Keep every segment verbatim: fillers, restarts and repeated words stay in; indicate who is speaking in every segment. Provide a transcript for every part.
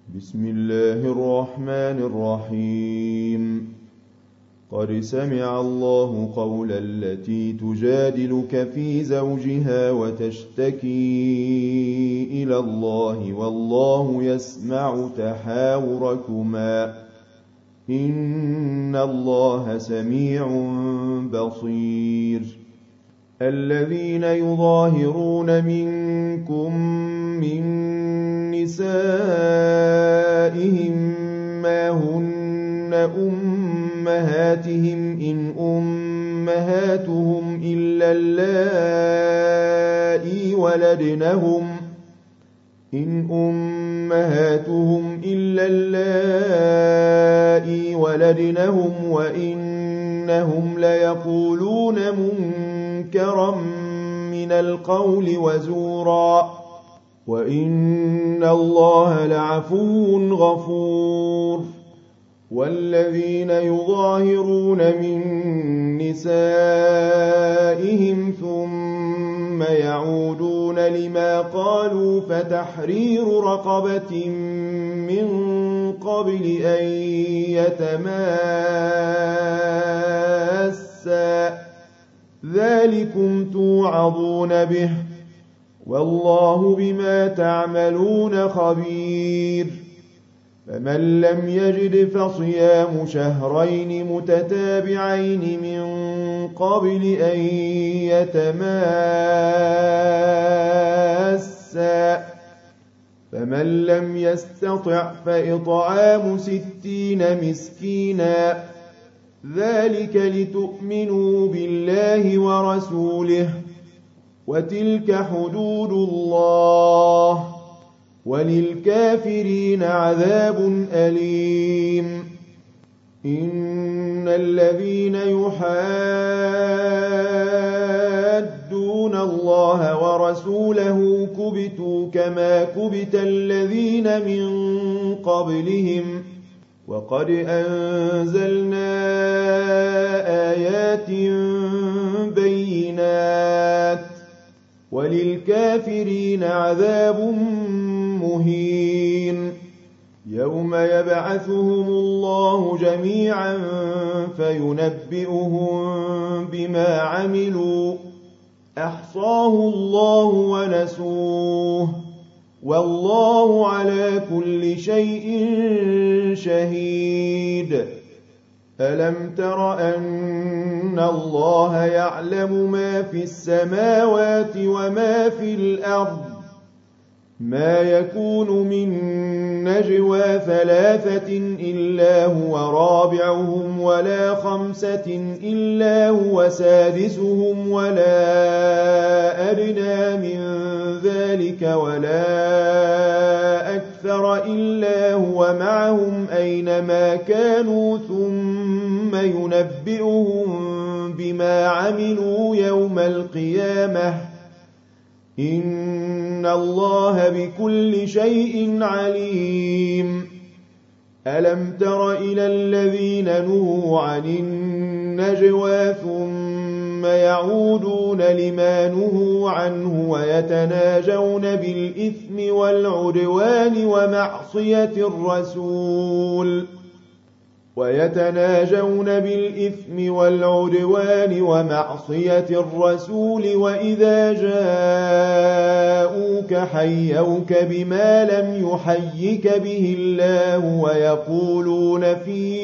Speaker 1: بسم الله الرحمن الرحيم قد سمع الله قول التي تجادلك في زوجها وتشتكي إلى الله والله يسمع تحاوركما إن الله سميع بصير الذين يظاهرون منكم من نسائهم ما هن أمهاتهم إن أمهاتهم إلا اللائي ولدنهم إن أمهاتهم إلا اللائي ولدنهم وإنهم ليقولون منكرا من القول وزورا وإن الله لعفو غفور والذين يظاهرون من نسائهم ثم يعودون لما قالوا فتحرير رقبة من قبل أن يتماسا ذلكم توعظون به والله بما تعملون خبير فمن لم يجد فصيام شهرين متتابعين من قبل أن يتماسا فمن لم يستطع فإطعام ستين مسكينا ذلك لتؤمنوا بالله ورسوله وتلك حدود الله وللكافرين عذاب أليم إن الذين يحادون الله ورسوله كبتوا كما كبت الذين من قبلهم وقد أنزلنا آيات بينات وللكافرين عذاب مهين يوم يبعثهم الله جميعا فينبئهم بما عملوا أحصاه الله ونسوه والله على كل شيء شهيد ألم تر أن الله يعلم ما في السماوات وما في الأرض ما يكون من نجوى ثلاثة إلا هو رابعهم ولا خمسة إلا هو سادسهم ولا أدنى من ذلك ولا أكثر إلا هو معهم أينما كانوا ثم ينبئهم بما عملوا يوم القيامة إن الله بكل شيء عليم ألم تر إلى الذين نهوا عن النجوى ثم يعودون لما نهوا عنه ويتناجون بالإثم والعدوان ومعصية الرسول ويتناجون بالإثم والعدوان ومعصية الرسول وإذا جاءوك حيوك بما لم يحيك به الله ويقولون في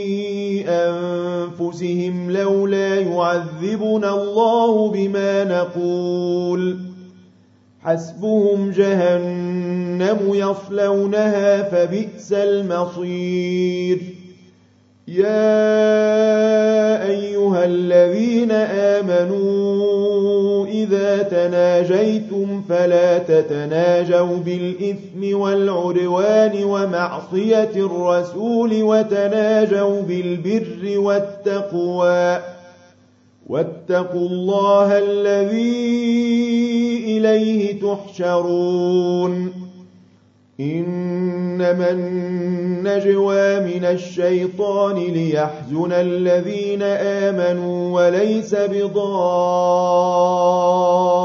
Speaker 1: أنفسهم لولا يعذبنا الله بما نقول حسبهم جهنم يصلونها فبئس المصير يا أيها الذين آمنوا إذا تناجيتم فلا تتناجوا بالإثم والعدوان ومعصية الرسول وتناجوا بالبر والتقوى واتقوا الله الذي إليه تحشرون إنما النجوى من الشيطان ليحزن الذين آمنوا وليس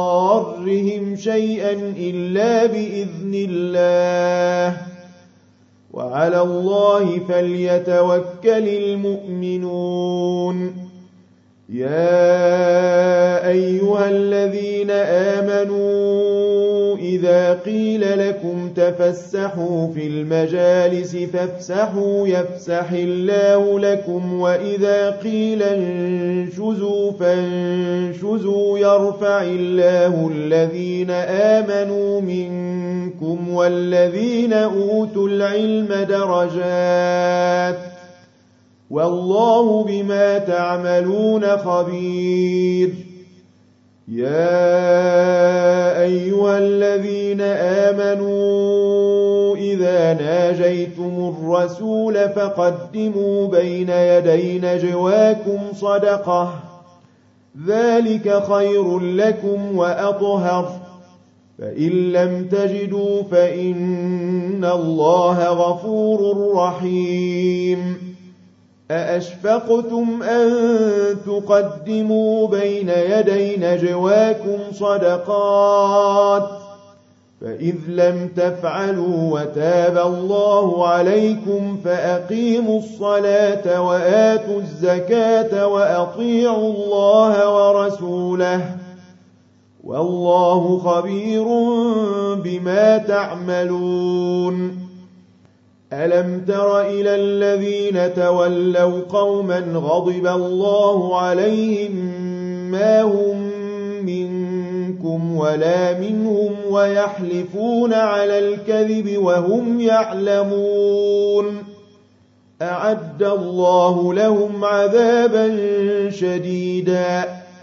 Speaker 1: بضارهم شيئا إلا بإذن الله وعلى الله فليتوكل المؤمنون يا أيها الذين آمنوا إذا قيل لكم تفسحوا في المجالس فافسحوا يفسح الله لكم وإذا قيل انشزوا فانشزوا يرفع الله الذين آمنوا منكم والذين أوتوا العلم درجات والله بما تعملون خبير يا أيها الذين آمنوا إذا ناجيتم الرسول فقدموا بين يدي نجواكم صدقة ذلك خير لكم وأطهر فإن لم تجدوا فإن الله غفور رحيم أأشفقتم أن تقدموا بين يدي نجواكم صدقات فإذ لم تفعلوا وتاب الله عليكم فأقيموا الصلاة وآتوا الزكاة وأطيعوا الله ورسوله والله خبير بما تعملون ألم تر إلى الذين تولوا قوما غضب الله عليهم ما هم منكم ولا منهم ويحلفون على الكذب وهم يعلمون أعد الله لهم عذابا شديدا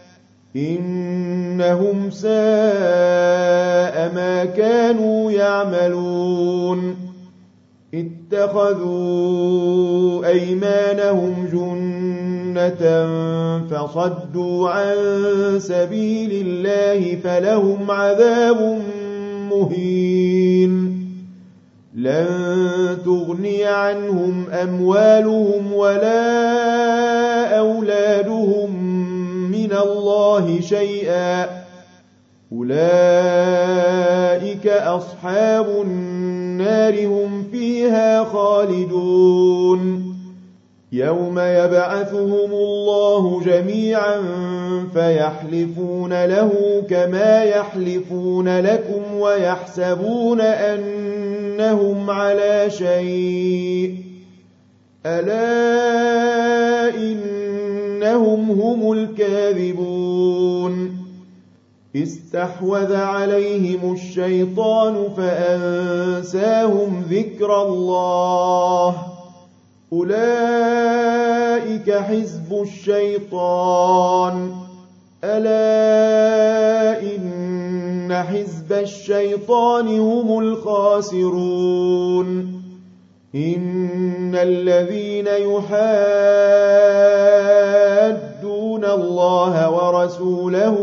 Speaker 1: إنهم ساء ما كانوا يعملون اتخذوا أيمانهم جنة فصدوا عن سبيل الله فلهم عذاب مهين لن تغني عنهم أموالهم ولا أولادهم من الله شيئا أولئك أصحاب النار هم فيها خالدون يوم يبعثهم الله جميعا فيحلفون له كما يحلفون لكم ويحسبون أنهم على شيء ألا إنهم هم الكاذبون استحوذ عليهم الشيطان فأنساهم ذكر الله أولئك حزب الشيطان ألا إن حزب الشيطان هم الخاسرون إن الذين يحادون الله ورسوله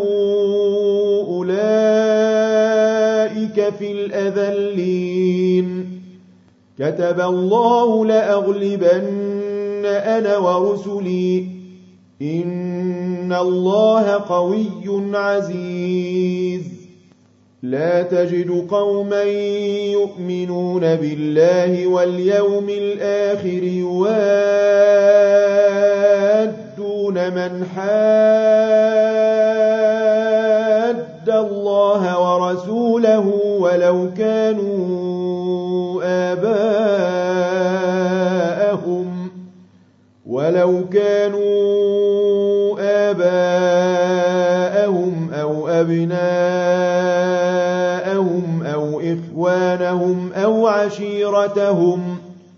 Speaker 1: أولئك في الأذلين كتب الله لأغلبن أنا ورسلي إن الله قوي عزيز لا تجد قوما يؤمنون بالله واليوم الآخر يوادون من حاد الله ورسوله ولو كانوا آباءهم ولو كانوا آباءهم أو أبناءهم أو إخوانهم أو عشيرتهم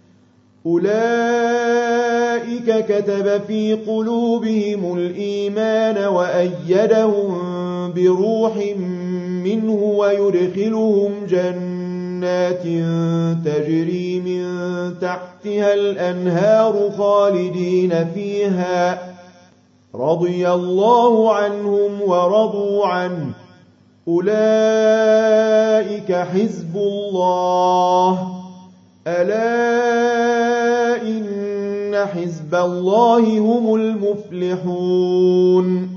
Speaker 1: أولئك كتب في قلوبهم الإيمان وأيدهم بروح منه ويدخلهم جنات تجري من تحتها الأنهار خالدين فيها رضي الله عنهم ورضوا عنه أولئك حزب الله ألا إن حزب الله هم المفلحون